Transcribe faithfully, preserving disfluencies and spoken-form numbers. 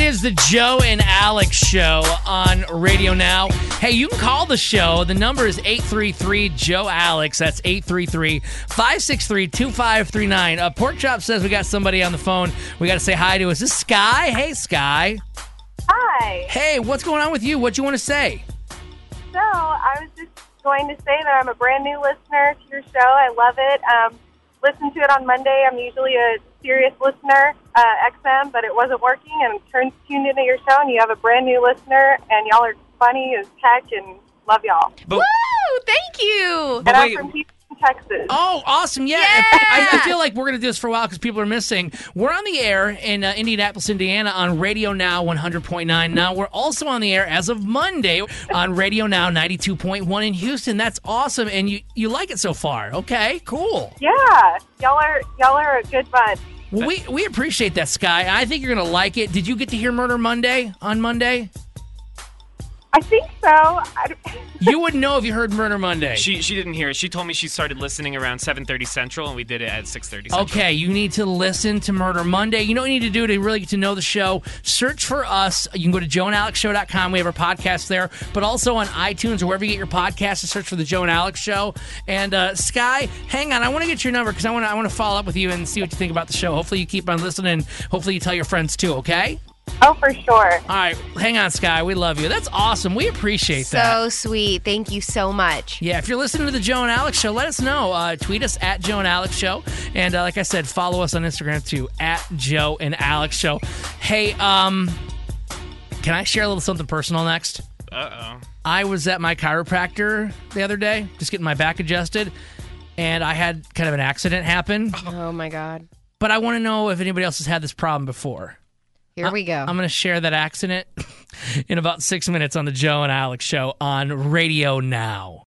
is the Joe and Alex Show on Radio Now. Hey, you can call the show. The number is eight three three, Joe Alex. That's eight three three, five six three, two five three nine. Uh, Pork Chop says we got somebody on the phone. We got to say hi to. Is this Sky? Hey, Sky. Hi. Hey, what's going on with you? What you want to say? So, I was just going to say that I'm a brand new listener to your show. I love it. Um, listen to it on Monday. I'm usually a serious listener, uh, X M, but it wasn't working, and turned tuned into your show, and you have a brand new listener, and y'all are funny as heck, and love y'all. But, Woo! Thank you. And wait. I'm from Houston, Texas. Oh, awesome. Yeah. Yeah. I, I feel like we're going to do this for a while because people are missing. We're on the air in uh, Indianapolis, Indiana on Radio Now one hundred point nine. Now, we're also on the air as of Monday on Radio Now ninety-two point one in Houston. That's awesome. And you, you like it so far. Okay, cool. Yeah, y'all are y'all are a good bunch. Well, we, we appreciate that, Sky. I think you're going to like it. Did you get to hear Murder Monday on Monday? I think so. I, You wouldn't know if you heard Murder Monday. she she didn't hear it. She told me she started listening around seven thirty Central, and we did it at six thirty Central. Okay, you need to listen to Murder Monday. You know what you need to do to really get to know the show? Search for us. You can go to joe and alex show dot com. We have our podcast there, but also on iTunes or wherever you get your podcasts, search for the Joe and Alex Show. And uh, Sky, hang on. I want to get your number because I want to I want to follow up with you and see what you think about the show. Hopefully you keep on listening. Hopefully you tell your friends too, okay? oh, for sure. All right, hang on, Sky. We love you. That's awesome. We appreciate So that. sweet. Thank you so much. Yeah, if you're listening to the Joe and Alex Show, let us know. Uh, tweet us at Joe and Alex Show. And uh, like I said, follow us on Instagram too, at Joe and Alex Show. Hey, um, can I share a little something personal next? Uh-oh. I was at my chiropractor the other day, just getting my back adjusted, and I had kind of an accident happen. Oh, my God. But I want to know if anybody else has had this problem before. Here we go. I'm going to share that accident in about six minutes on the Joe and Alex Show on Radio Now.